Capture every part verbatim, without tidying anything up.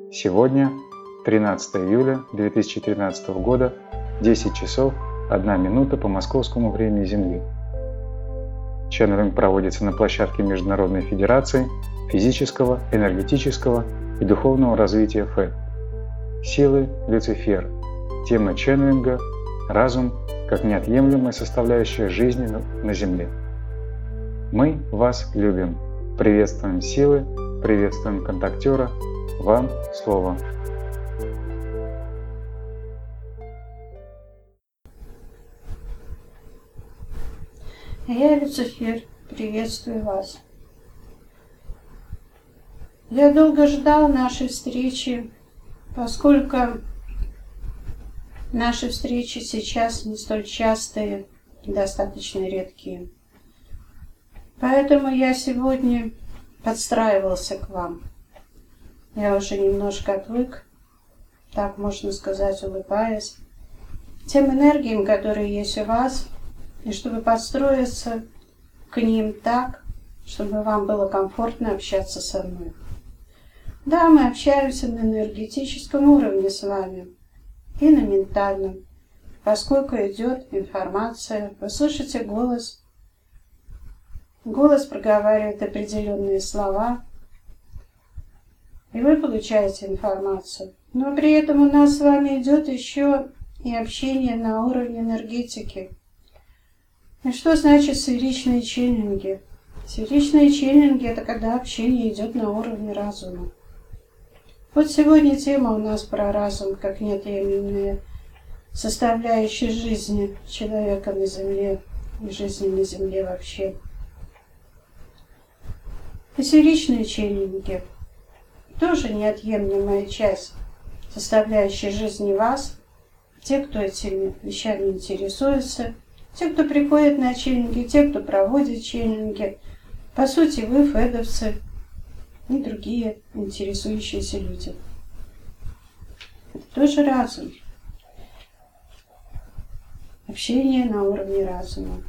Сегодня, тринадцатое июля две тысячи тринадцатого года, десять часов одна минута по московскому времени Земли. Ченнелинг проводится на площадке Международной Федерации физического, энергетического и духовного развития ФЭД. Силы Люцифер. Тема ченнелинга – разум как неотъемлемая составляющая жизни на Земле. Мы вас любим. Приветствуем силы, приветствуем контактера. Вам слово. Я Люцифер, приветствую вас. Я долго ждал нашей встречи, поскольку наши встречи сейчас не столь частые и достаточно редкие. Поэтому я сегодня подстраивался к вам. Я уже немножко отвык, так можно сказать, улыбаясь, тем энергиям, которые есть у вас, и чтобы подстроиться к ним так, чтобы вам было комфортно общаться со мной. Да, мы общаемся на энергетическом уровне с вами и на ментальном, поскольку идет информация, вы слышите голос, голос проговаривает определенные слова, и вы получаете информацию. Но при этом у нас с вами идет еще и общение на уровне энергетики. И что значит сферичные ченнелинги? Сферичные ченнелинги – это когда общение идет на уровне разума. Вот сегодня тема у нас про разум, как неотъемлемая составляющая жизни человека на Земле и жизни на Земле вообще. И сферичные ченнелинги – тоже неотъемлемая часть, составляющая жизни вас, те, кто этими вещами интересуется, те, кто приходит на ченнелинги, те, кто проводит ченнелинги. По сути, вы фэдовцы и другие интересующиеся люди. Это тоже разум. Общение на уровне разума.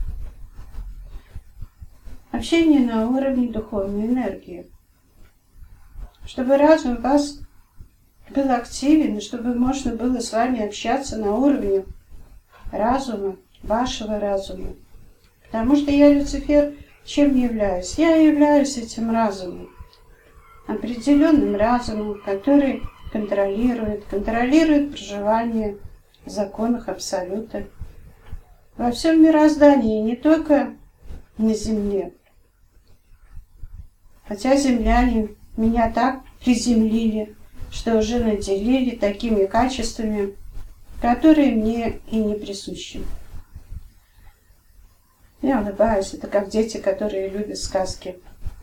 Общение на уровне духовной энергии. Чтобы разум у вас был активен, и чтобы можно было с вами общаться на уровне разума, вашего разума. Потому что я, Люцифер, чем являюсь? Я являюсь этим разумом. Определенным разумом, который контролирует, контролирует проживание в законах Абсолюта. Во всем мироздании, не только на Земле. Хотя земляне меня так приземлили, что уже наделили такими качествами, которые мне и не присущи. Я улыбаюсь, это как дети, которые любят сказки.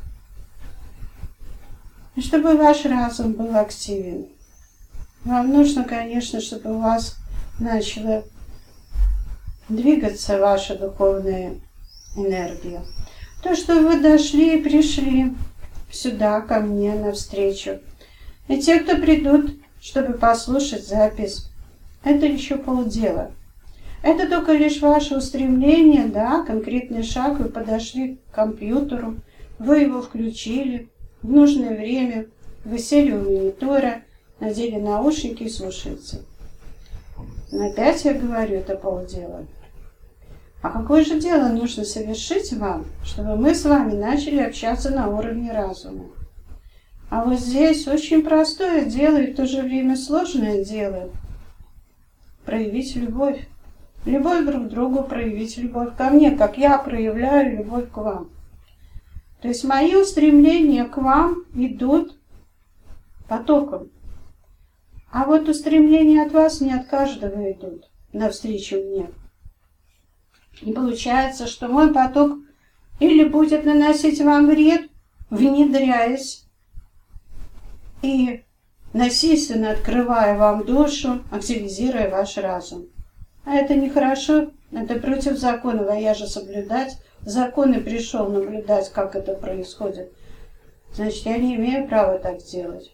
И чтобы ваш разум был активен, вам нужно, конечно, чтобы у вас начала двигаться ваша духовная энергия. То, что вы дошли и пришли сюда, ко мне, навстречу. И те, кто придут, чтобы послушать запись, это еще полдела. Это только лишь ваше устремление, да, конкретный шаг, вы подошли к компьютеру, вы его включили в нужное время, вы сели у монитора, надели наушники и слушаете. Но опять я говорю, это полдела. А какое же дело нужно совершить вам, чтобы мы с вами начали общаться на уровне разума? А вот здесь очень простое дело и в то же время сложное дело. Проявить любовь. Любовь друг к другу, проявить любовь ко мне, как я проявляю любовь к вам. То есть мои устремления к вам идут потоком. А вот устремления от вас не от каждого идут навстречу мне. И получается, что мой поток или будет наносить вам вред, внедряясь и насильственно открывая вам душу, активизируя ваш разум. А это нехорошо, это против законов, а я же соблюдать. Закон и пришел наблюдать, как это происходит. Значит, я не имею права так делать.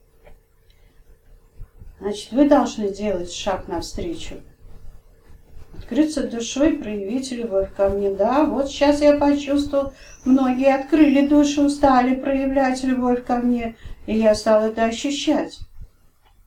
Значит, вы должны делать шаг навстречу. Открыться душой, проявить любовь ко мне. Да, вот сейчас я почувствовал, многие открыли душу, стали проявлять любовь ко мне, и я стал это ощущать.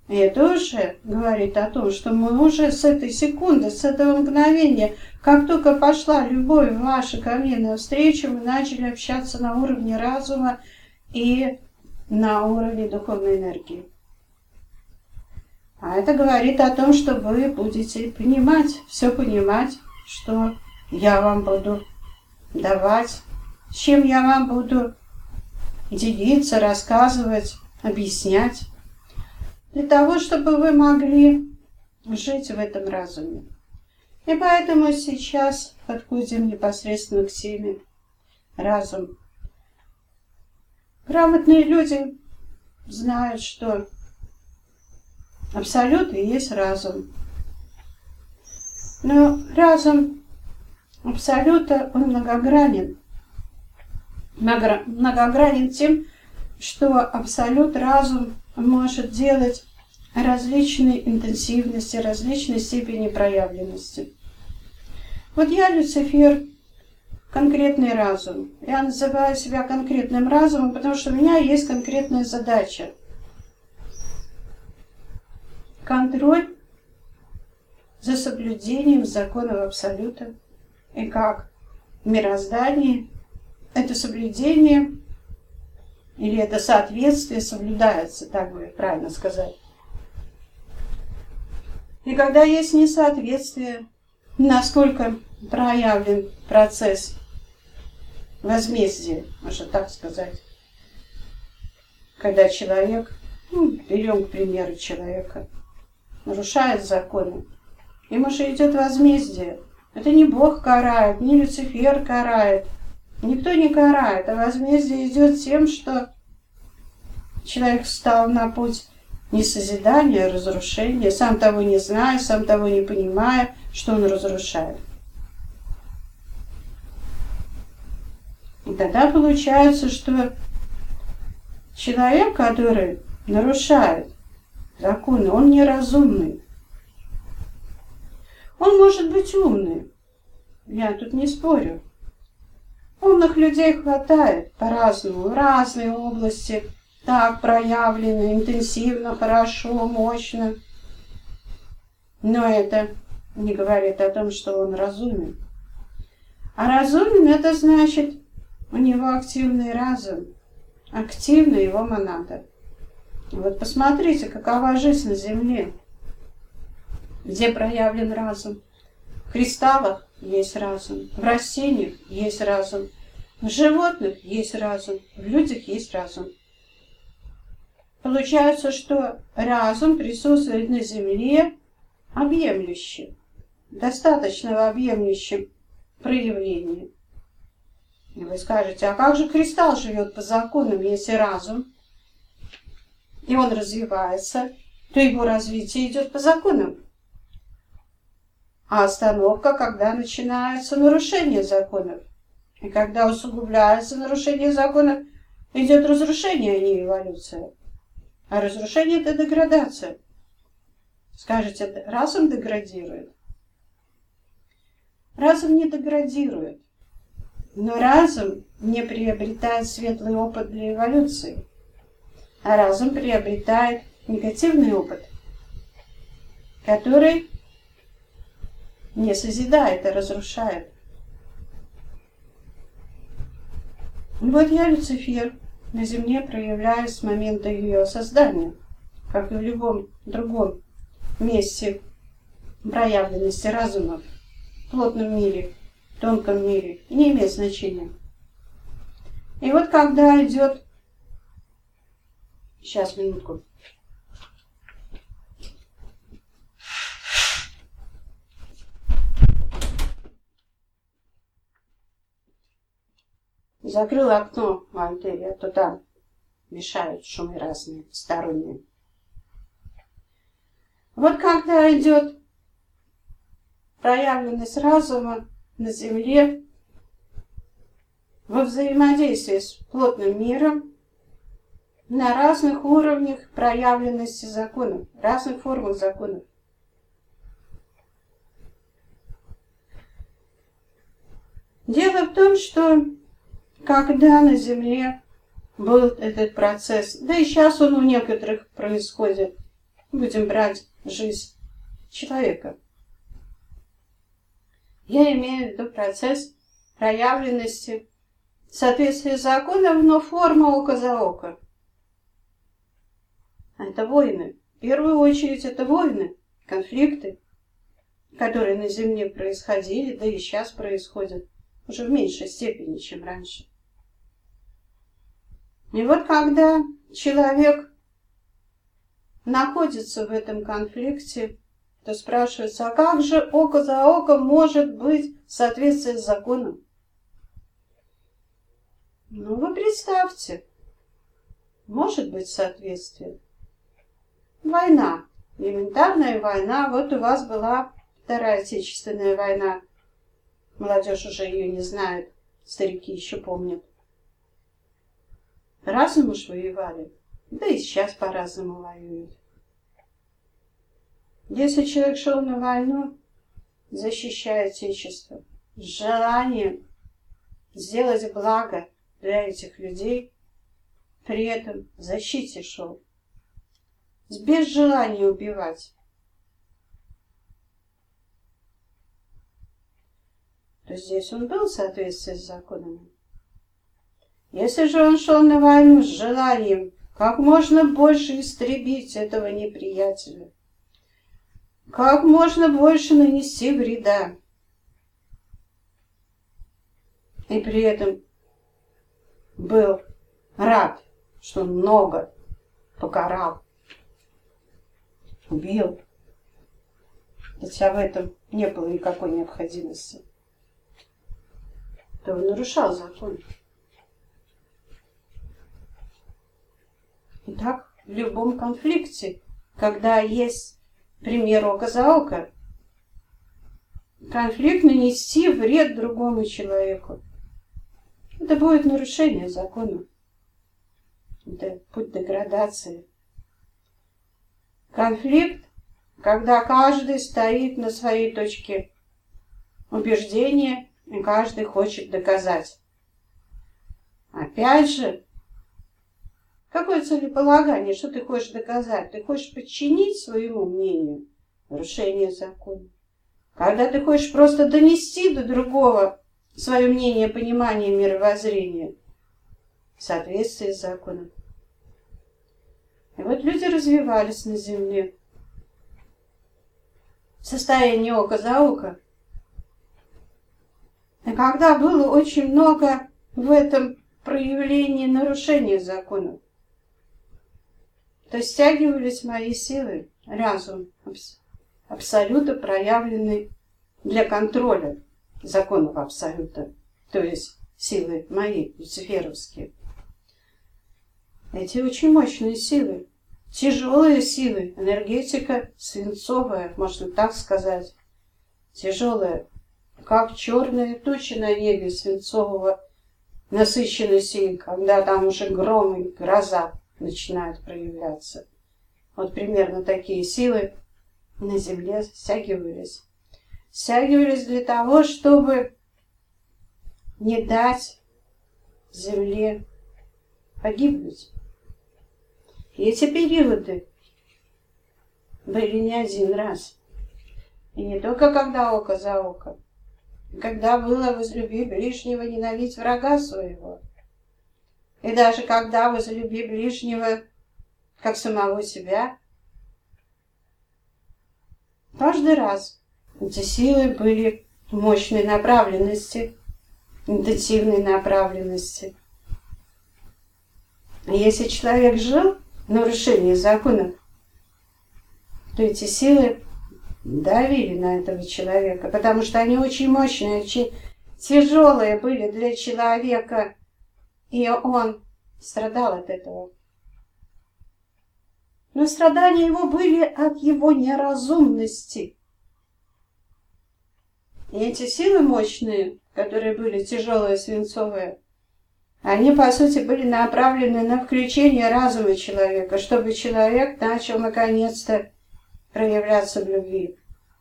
И это уже говорит о том, что мы уже с этой секунды, с этого мгновения, как только пошла любовь ваша ко мне навстречу, мы начали общаться на уровне разума и на уровне духовной энергии. А это говорит о том, что вы будете понимать, все понимать, что я вам буду давать, с чем я вам буду делиться, рассказывать, объяснять, для того, чтобы вы могли жить в этом разуме. И поэтому сейчас подходим непосредственно к теме разум. Грамотные люди знают, что абсолют и есть разум. Но разум абсолюта, он многогранен. Многогранен тем, что абсолют разум может делать различные интенсивности, различные степени проявленности. Вот я, Люцифер, конкретный разум. Я называю себя конкретным разумом, потому что у меня есть конкретная задача. Контроль за соблюдением законов абсолюта. И как в мироздании это соблюдение или это соответствие соблюдается, так бы правильно сказать. И когда есть несоответствие, насколько проявлен процесс возмездия, можно так сказать, когда человек, ну, берем, к примеру, человека, нарушает законы, ему же идет возмездие. Это не Бог карает, не Люцифер карает, никто не карает, а возмездие идет тем, что человек встал на путь не созидания, а разрушения, сам того не зная, сам того не понимая, что он разрушает. И тогда получается, что человек, который нарушает законы, он неразумный. Он может быть умный, я тут не спорю. Умных людей хватает по-разному, в разные области, так проявлено, интенсивно, хорошо, мощно. Но это не говорит о том, что он разумен. А разумен — это значит, у него активный разум, активна его монада. И вот посмотрите, какова жизнь на Земле, где проявлен разум. В кристаллах есть разум, в растениях есть разум, в животных есть разум, в людях есть разум. Получается, что разум присутствует на Земле объемлющим, достаточно объемлющим проявлением. И вы скажете, а как же кристалл живет по законам, если разум, и он развивается, то его развитие идет по законам. А остановка, когда начинается нарушение законов. И когда усугубляется нарушение законов, идет разрушение, а не эволюция. А разрушение — это деградация. Скажете, разум деградирует? Разум не деградирует. Но разум не приобретает светлый опыт для эволюции. А разум приобретает негативный опыт, который не созидает, а разрушает. Вот я, Люцифер, на Земле проявляюсь с момента ее создания, как и в любом другом месте проявленности разума, в плотном мире, в тонком мире, не имеет значения. И вот когда идет... Сейчас, минутку. Закрыла окно в антенне, а то там мешают шумы разные, сторонние. Вот когда идет проявленность разума на Земле во взаимодействии с плотным миром на разных уровнях проявленности законов, разных формах законов. Дело в том, что когда на Земле был этот процесс, да и сейчас он у некоторых происходит, будем брать жизнь человека. Я имею в виду процесс проявленности соответствия законов, но форма око за око. Это войны. В первую очередь это войны, конфликты, которые на Земле происходили, да и сейчас происходят, уже в меньшей степени, чем раньше. И вот когда человек находится в этом конфликте, то спрашивается, а как же око за око может быть в соответствии с законом? Ну, вы представьте, может быть соответствие. Война, элементарная война. Вот у вас была Вторая Отечественная война. Молодежь уже ее не знает, старики еще помнят. По-разному ж воевали, да и сейчас по-разному воюют. Если человек шел на войну, защищая Отечество, с желанием сделать благо для этих людей, при этом в защите шел, без желания убивать, то здесь он был в соответствии с законами. Если же он шел на войну с желанием как можно больше истребить этого неприятеля, как можно больше нанести вреда, и при этом был рад, что он много покарал, убил, хотя в этом не было никакой необходимости, то он нарушал закон. Итак, в любом конфликте, когда есть пример око за око, конфликт нанести вред другому человеку, это будет нарушение закона. Это путь деградации. Конфликт, когда каждый стоит на своей точке убеждения, и каждый хочет доказать. Опять же, какое целеполагание, что ты хочешь доказать? Ты хочешь подчинить своему мнению нарушение закона. Когда ты хочешь просто донести до другого свое мнение, понимание, мировоззрение в соответствии с законом. И вот люди развивались на земле в состоянии око за око. И когда было очень много в этом проявлении нарушения законов, то стягивались мои силы, разум, абсолюта, проявленный для контроля законов абсолюта, то есть силы мои, люциферовские. Эти очень мощные силы, тяжелые силы, энергетика свинцовая, можно так сказать, тяжелая, как черные тучи на небе свинцового насыщенности, когда там уже гром и гроза начинают проявляться. Вот примерно такие силы на земле стягивались. Стягивались для того, чтобы не дать земле погибнуть. И эти периоды были не один раз. И не только когда око за око, когда было возлюби ближнего, ненавидь врага своего. И даже когда возлюби ближнего, как самого себя. Каждый раз эти силы были мощной направленности, интенсивной направленности. И если человек жил в нарушении законов, то эти силы давили на этого человека, потому что они очень мощные, очень тяжелые были для человека, и он страдал от этого. Но страдания его были от его неразумности. И эти силы мощные, которые были тяжелые, свинцовые, они, по сути, были направлены на включение разума человека, чтобы человек начал, наконец-то, проявляться в любви.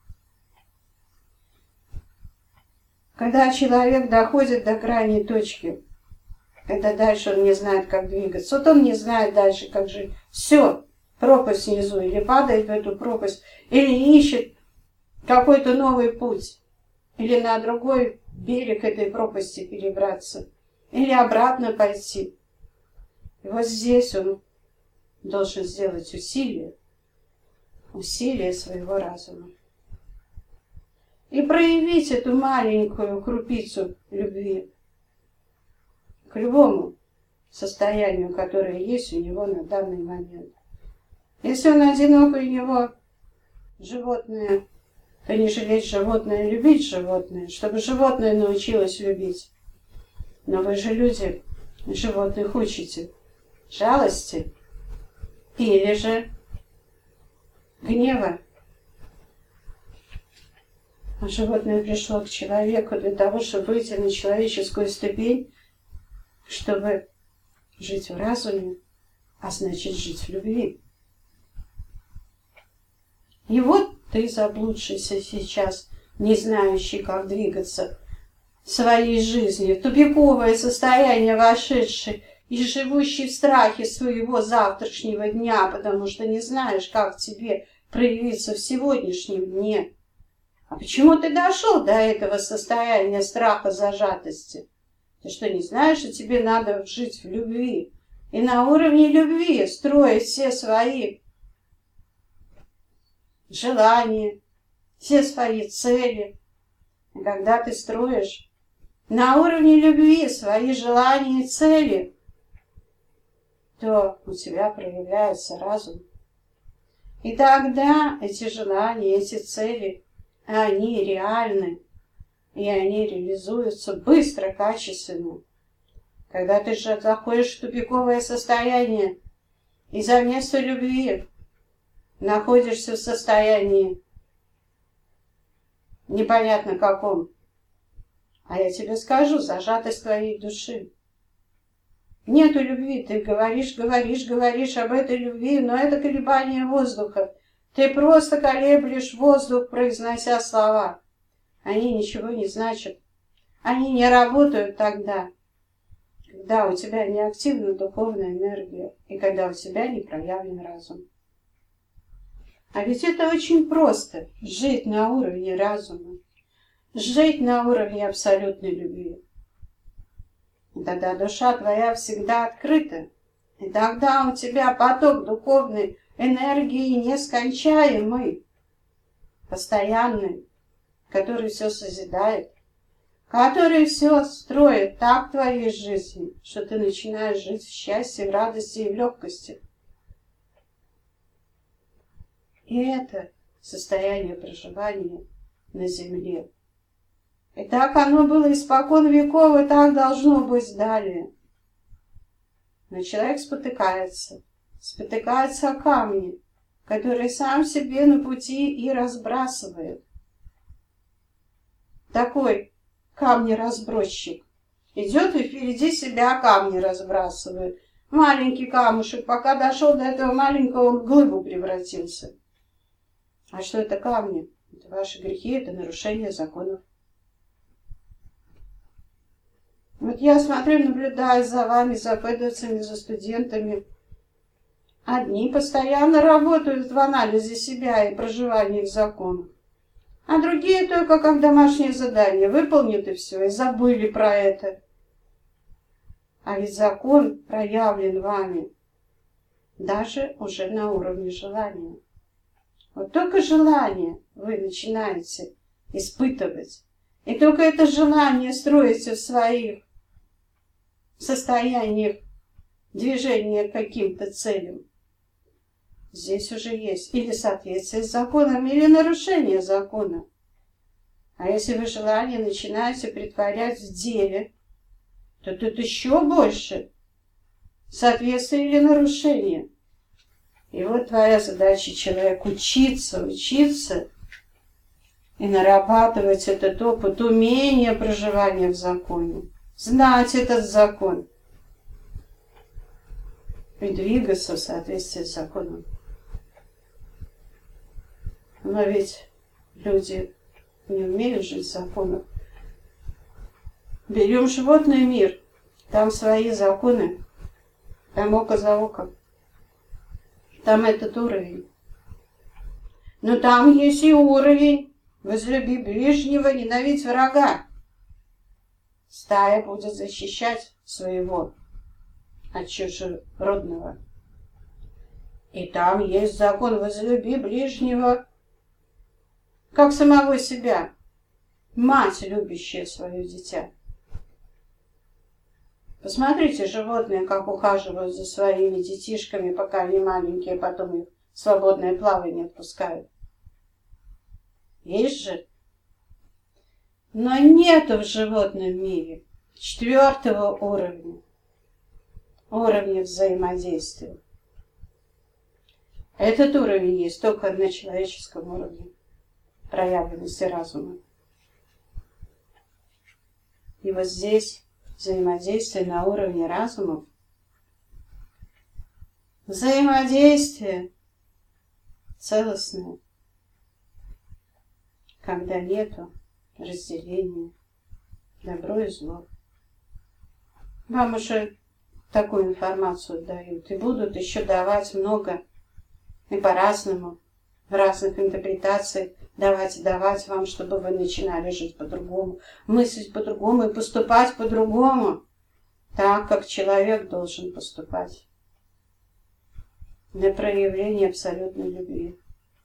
Когда человек доходит до крайней точки, когда дальше он не знает, как двигаться, вот он не знает дальше, как жить. Все, пропасть внизу, или падает в эту пропасть, или ищет какой-то новый путь, или на другой берег этой пропасти перебраться, или обратно пойти. И вот здесь он должен сделать усилие, усилие своего разума. И проявить эту маленькую крупицу любви к любому состоянию, которое есть у него на данный момент. Если он одинок, и у него животное, то не жалеть животное, любить животное, чтобы животное научилось любить. Но вы же, люди, животных учите жалости или же гнева. А животное пришло к человеку для того, чтобы выйти на человеческую ступень, чтобы жить в разуме, а значит жить в любви. И вот ты, заблудшийся сейчас, не знающий, как двигаться своей жизнью, тупиковое состояние вошедший и живущий в страхе своего завтрашнего дня, потому что не знаешь, как тебе проявиться в сегодняшнем дне. А почему ты дошел до этого состояния страха, зажатости? Ты что, не знаешь, что тебе надо жить в любви? И на уровне любви строить все свои желания, все свои цели. И когда ты строишь на уровне любви свои желания и цели, то у тебя проявляется разум. И тогда эти желания, эти цели, они реальны, и они реализуются быстро, качественно. Когда ты же заходишь в тупиковое состояние, и за место любви находишься в состоянии непонятно каком, а я тебе скажу, зажатость твоей души. Нету любви, ты говоришь, говоришь, говоришь об этой любви, но это колебание воздуха. Ты просто колеблешь воздух, произнося слова. Они ничего не значат. Они не работают тогда, когда у тебя не активна духовная энергия и когда у тебя не проявлен разум. А ведь это очень просто – жить на уровне разума, жить на уровне абсолютной любви. И тогда душа твоя всегда открыта, и тогда у тебя поток духовной энергии нескончаемый, постоянный, который все созидает, который все строит так в твоей жизни, что ты начинаешь жить в счастье, в радости и в легкости. И это состояние проживания на земле. И так оно было испокон веков, и так должно быть далее. Но человек спотыкается, спотыкается о камни, которые сам себе на пути и разбрасывает. Такой камни-разбросчик идет и впереди себя камни разбрасывает. Маленький камушек, пока дошел до этого маленького, он в глыбу превратился. А что это камни? Это ваши грехи, это нарушение законов. Вот я смотрю, наблюдаю за вами, за пэдовцами, за студентами. Одни постоянно работают в анализе себя и проживании в законах, а другие только как домашнее задание выполнят и все, и забыли про это. А ведь закон проявлен вами даже уже на уровне желания. Вот только желание вы начинаете испытывать, и только это желание строите в своих состояниях движения к каким-то целям. Здесь уже есть или соответствие с законом, или нарушение закона. А если вы желание начинаете претворять в деле, то тут еще больше соответствие или нарушение. И вот твоя задача, человек, учиться, учиться и нарабатывать этот опыт, умение проживания в законе, знать этот закон и двигаться в соответствии с законом. Но ведь люди не умеют жить в законах. Берем животный мир, там свои законы, там око за око. Там этот уровень. Но там есть и уровень возлюби ближнего, ненавидь врага. Стая будет защищать своего от чужеродного. И там есть закон возлюби ближнего, как самого себя. Мать, любящая свое дитя. Посмотрите, животные, как ухаживают за своими детишками, пока они маленькие, потом их в свободное плавание отпускают. Есть же? Но нету в животном мире четвертого уровня, уровня взаимодействия. Этот уровень есть только на человеческом уровне проявленности разума. И вот здесь взаимодействие на уровне разумов, взаимодействие целостное, когда нету разделения, добро и зло. Вам уже такую информацию дают и будут еще давать много и по-разному, в разных интерпретациях, давать и давать вам, чтобы вы начинали жить по-другому, мыслить по-другому и поступать по-другому, так, как человек должен поступать, для проявления абсолютной любви.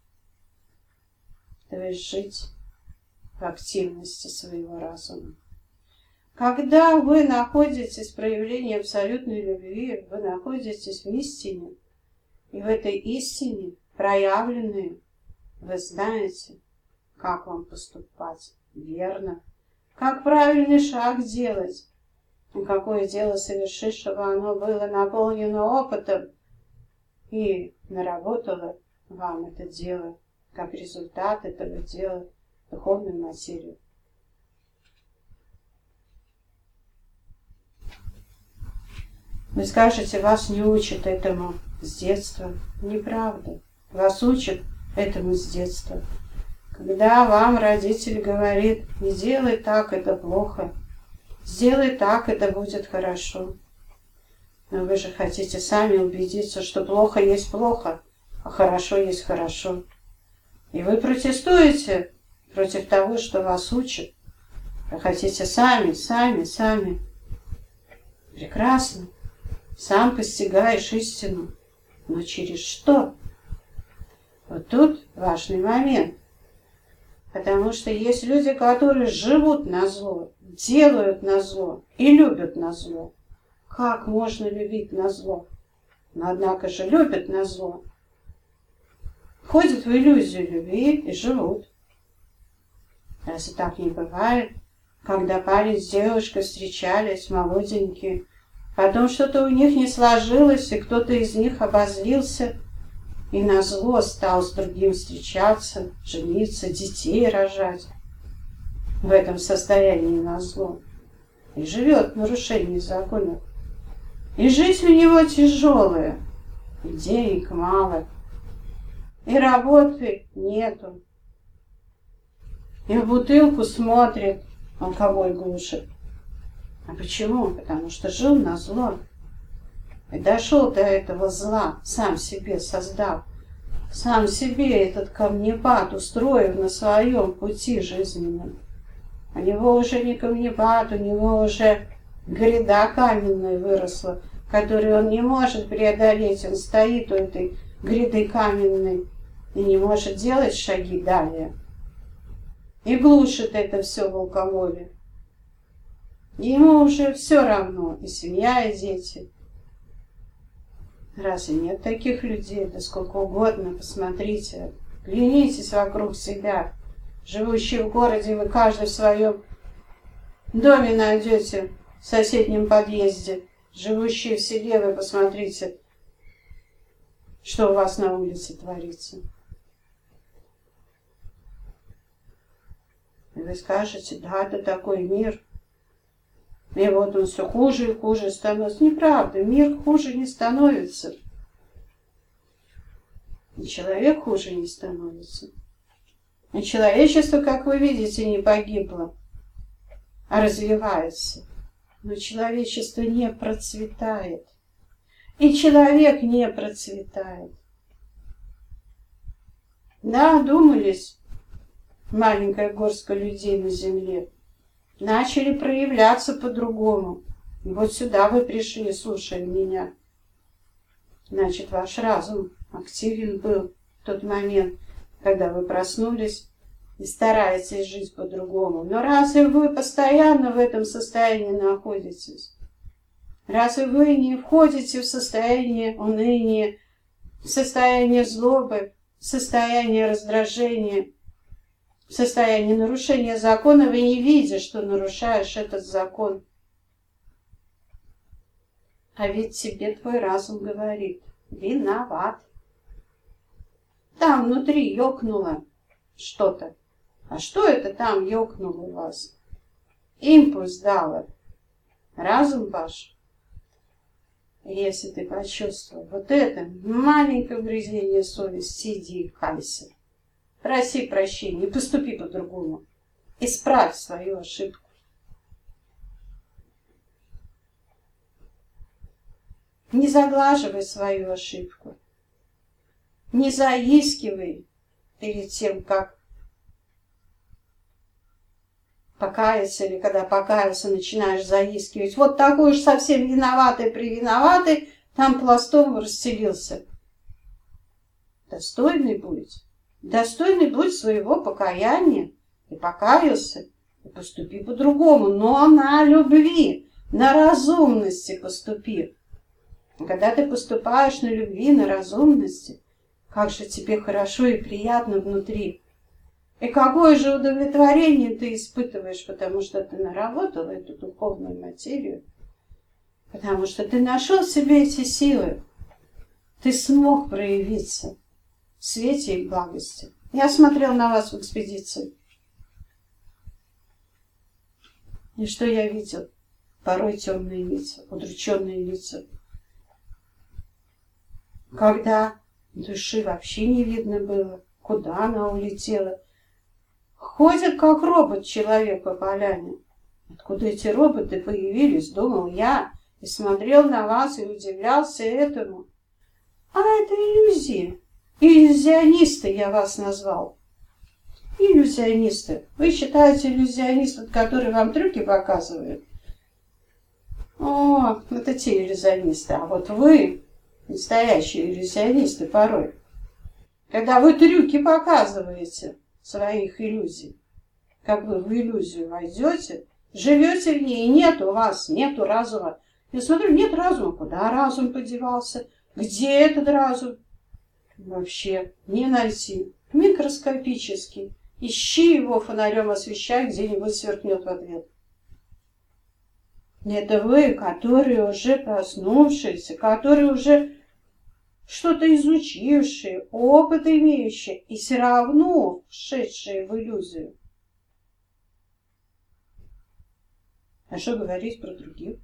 То есть жить в активности своего разума. Когда вы находитесь в проявлении абсолютной любви, вы находитесь в истине, и в этой истине проявленной вы знаете, как вам поступать верно, как правильный шаг делать, и какое дело совершить, чтобы оно было наполнено опытом и наработало вам это дело, как результат этого дела, духовную материю. Вы скажете, вас не учат этому с детства. Неправда. Вас учат этому с детства. Когда вам родитель говорит, не делай так, это плохо, сделай так, это будет хорошо. Но вы же хотите сами убедиться, что плохо есть плохо, а хорошо есть хорошо. И вы протестуете против того, что вас учат. Вы хотите сами, сами, сами. Прекрасно. Сам постигаешь истину. Но через что? Вот тут важный момент. Потому что есть люди, которые живут на зло, делают на зло и любят на зло. Как можно любить на зло? Но однако же любят на зло. Ходят в иллюзию любви и живут. Разве так не бывает? Когда парень с девушкой встречались, молоденькие, потом что-то у них не сложилось, и кто-то из них обозлился, и назло стал с другим встречаться, жениться, детей рожать. В этом состоянии назло. И живет в нарушении законов. И жизнь у него тяжелая, и денег мало, и работы нету. И в бутылку смотрит, алкоголь глушит. А почему? Потому что жил на зло. И дошел до этого зла, сам себе создав, сам себе этот камнепад устроив на своем пути жизненном. У него уже не камнепад, у него уже гряда каменная выросла, которую он не может преодолеть. Он стоит у этой гряды каменной и не может делать шаги далее. И глушит это все в алкоголе. Ему уже все равно, и семья, и дети. Разве нет таких людей? Да сколько угодно, посмотрите. Глянитесь вокруг себя. Живущие в городе, вы каждый в своем доме найдете, в соседнем подъезде. Живущие в селе, вы посмотрите, что у вас на улице творится. И вы скажете, да, это такой мир. И вот он все хуже и хуже становится. Неправда, мир хуже не становится. И человек хуже не становится. И человечество, как вы видите, не погибло, а развивается. Но человечество не процветает. И человек не процветает. Да, думались маленькая горстка людей на земле. Начали проявляться по-другому. И вот сюда вы пришли, слушая меня. Значит, ваш разум активен был в тот момент, когда вы проснулись и стараетесь жить по-другому. Но разве вы постоянно в этом состоянии находитесь? Разве вы не входите в состояние уныния, в состояние злобы, в состояние раздражения, в состояние нарушения закона, вы не видите, что нарушаешь этот закон? А ведь тебе твой разум говорит: виноват. Там внутри ёкнуло что-то. А что это там ёкнуло у вас? Импульс дало. Разум ваш. Если ты почувствовал вот это маленькое угрызение совести, иди и кайся. Проси прощения и поступи по-другому. Исправь свою ошибку. Не заглаживай свою ошибку. Не заискивай перед тем, как покаяться, или когда покаялся, начинаешь заискивать. Вот такой уж совсем виноватый-привиноватый, там пластом расстелился. Достойный будь. Достойный будь своего покаяния. И покаялся, и поступи по-другому, но на любви, на разумности поступи. Когда ты поступаешь на любви, на разумности, как же тебе хорошо и приятно внутри. И какое же удовлетворение ты испытываешь, потому что ты наработал эту духовную материю, потому что ты нашел в себе эти силы, ты смог проявиться в свете и благости. Я смотрел на вас в экспедиции. И что я видел? Порой темные лица, удрученные лица. Когда души вообще не видно было, куда она улетела. Ходит как робот человек по поляне. Откуда эти роботы появились, думал я, и смотрел на вас и удивлялся этому. А это иллюзия. Иллюзионисты я вас назвал. Иллюзионисты. Вы считаете иллюзионистов, которые вам трюки показывают? О, это те иллюзионисты. А вот вы, настоящие иллюзионисты порой, когда вы трюки показываете своих иллюзий, как вы в иллюзию войдете, живете в ней, нет у вас, нету разума. Я смотрю, нет разума. Куда разум подевался? Где этот разум? Вообще не найти. Микроскопический. Ищи его фонарем, освещай, где-нибудь сверкнет в ответ. Это вы, которые уже проснувшиеся, которые уже что-то изучившие, опыт имеющие, и все равно вшедшие в иллюзию. А что говорить про других?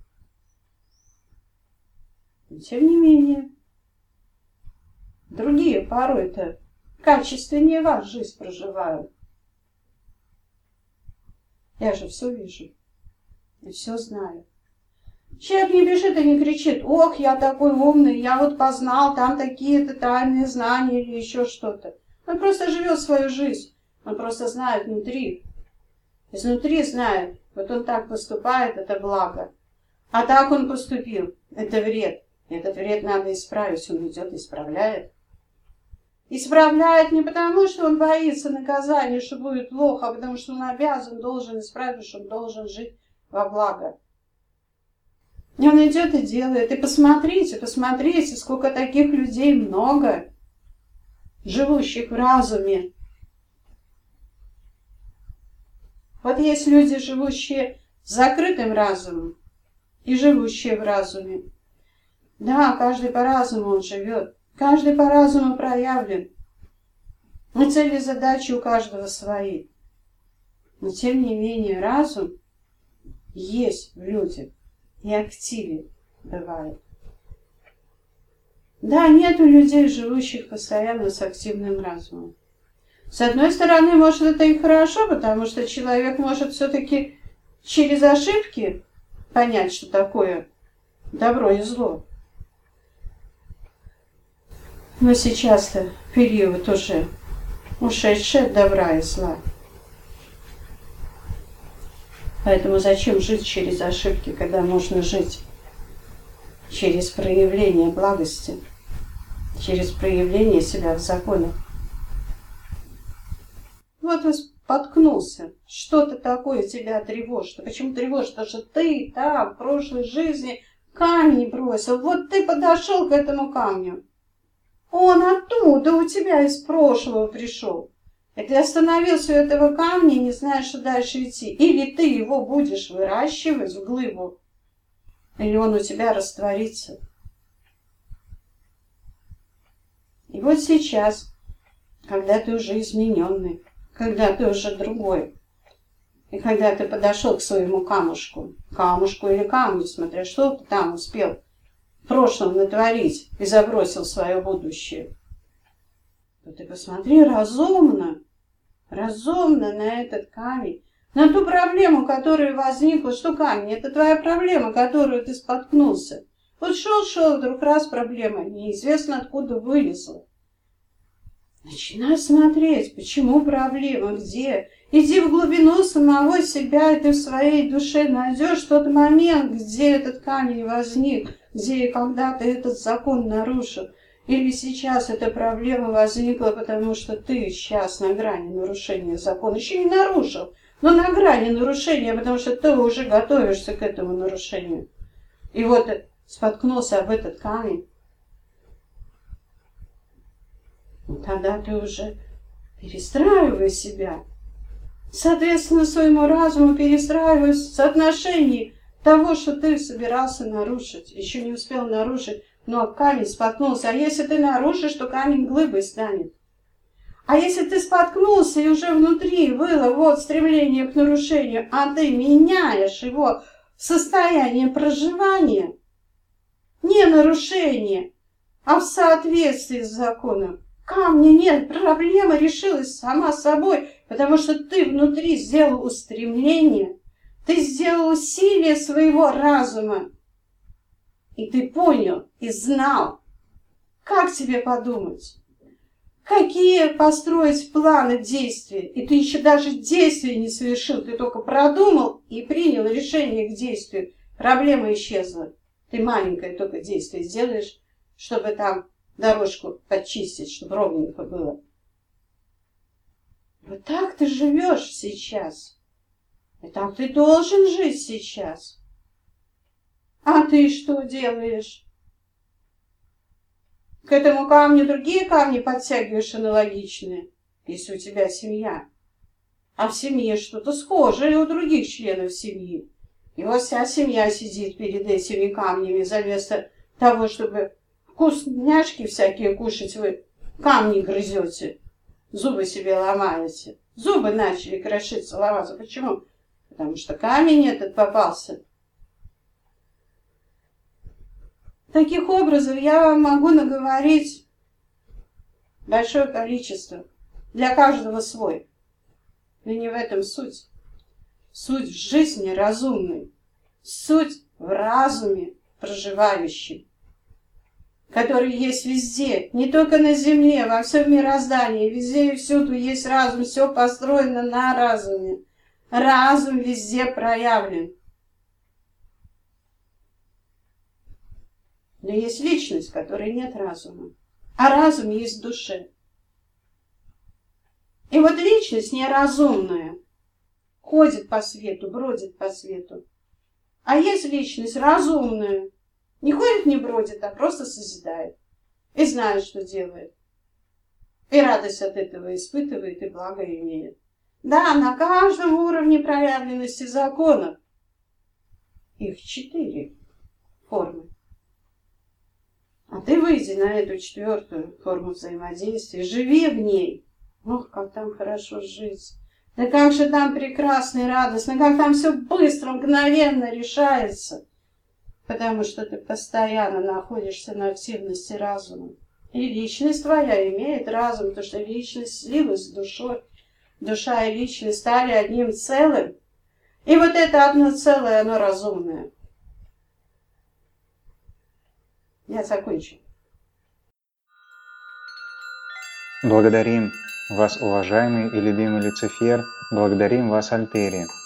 Но тем не менее, другие порой-то качественнее вас жизнь проживают. Я же все вижу и все знаю. Человек не бежит и не кричит: ох, я такой умный, я вот познал там такие-то тайные знания или еще что-то. Он просто живет свою жизнь. Он просто знает внутри. Изнутри знает, вот он так поступает, это благо. А так он поступил, это вред. Этот вред надо исправить, он идет и исправляет. Исправляет не потому, что он боится наказания, что будет плохо, а потому что он обязан, должен исправить, что он должен жить во благо. И он идет и делает. И посмотрите, посмотрите, сколько таких людей много, живущих в разуме. Вот есть люди, живущие с закрытым разумом и живущие в разуме. Да, каждый по-разному он живет, каждый по-разному проявлен. И цели и задачи у каждого свои. Но тем не менее разум есть в людях. И активен бывает. Да, нету людей, живущих постоянно с активным разумом. С одной стороны, может, это и хорошо, потому что человек может все-таки через ошибки понять, что такое добро и зло. Но сейчас-то период уже ушедшие от добра и зла. Поэтому зачем жить через ошибки, когда можно жить через проявление благости, через проявление себя в законах? Вот и споткнулся. Что-то такое тебя тревожит. А почему тревожит? Потому что ты там в прошлой жизни камень бросил. Вот ты подошел к этому камню. Он оттуда у тебя из прошлого пришел. И ты остановился у этого камня и не знаешь, что дальше идти. Или ты его будешь выращивать в глыбу, или он у тебя растворится. И вот сейчас, когда ты уже измененный, когда ты уже другой, и когда ты подошел к своему камушку, камушку или камню, смотря что ты там успел в прошлом натворить и забросил в свое будущее, то ты посмотри разумно, разумно на этот камень, на ту проблему, которая возникла. Что камень? Это твоя проблема, которую ты споткнулся. Вот шел-шел, вдруг раз проблема, неизвестно откуда вылезла. Начинай смотреть, почему проблема, где. Иди в глубину самого себя, и ты в своей душе найдешь тот момент, где этот камень возник, где и когда ты этот закон нарушил. Или сейчас эта проблема возникла, потому что ты сейчас на грани нарушения закона. Еще не нарушил, но на грани нарушения, потому что ты уже готовишься к этому нарушению. И вот споткнулся об этот камень. Тогда ты уже перестраивай себя. Соответственно, своему разуму перестраивай соотношение того, что ты собирался нарушить. Еще не успел нарушить, но камень споткнулся. А если ты нарушишь, то камень глыбой станет. А если ты споткнулся и уже внутри было вот стремление к нарушению, а ты меняешь его в состояние проживания, не нарушение, а в соответствии с законом, камня нет, проблема решилась сама собой, потому что ты внутри сделал устремление, ты сделал усилие своего разума, и ты понял и знал, как тебе подумать, какие построить планы действий, и ты еще даже действия не совершил, ты только продумал и принял решение к действию, проблема исчезла, ты маленькое только действие сделаешь, чтобы там дорожку подчистить, чтобы ровненько было. Вот так ты живешь сейчас. И так ты должен жить сейчас. А ты что делаешь? К этому камню другие камни подтягиваешь аналогичные, если у тебя семья. А в семье что-то схожее у других членов семьи. И вот вся семья сидит перед этими камнями, вместо того, чтобы вкусняшки всякие кушать, вы камни грызете, зубы себе ломаете. Зубы начали крошиться, ломаться. Почему? Потому что камень этот попался. Таких образов я вам могу наговорить большое количество. Для каждого свой. Но не в этом суть. Суть в жизни разумной. Суть в разуме проживающем, который есть везде, не только на земле, во всем мироздании, везде и всюду есть разум, все построено на разуме. Разум везде проявлен. Но есть личность, в которой нет разума, а разум есть в душе. И вот личность неразумная ходит по свету, бродит по свету. А есть личность разумная, не ходит, не бродит, а просто созидает. И знает, что делает. И радость от этого испытывает, и благо имеет. Да, на каждом уровне проявленности законов. Их четыре формы. А ты выйди на эту четвертую форму взаимодействия, живи в ней. Ох, как там хорошо жить. Да как же там прекрасно и радостно, как там все быстро, мгновенно решается. Потому что ты постоянно находишься на активности разума. И личность твоя имеет разум, потому что личность слилась с душой. Душа и личность стали одним целым. И вот это одно целое, оно разумное. Я закончу. Благодарим вас, уважаемый и любимый Люцифер, благодарим вас, Альтери.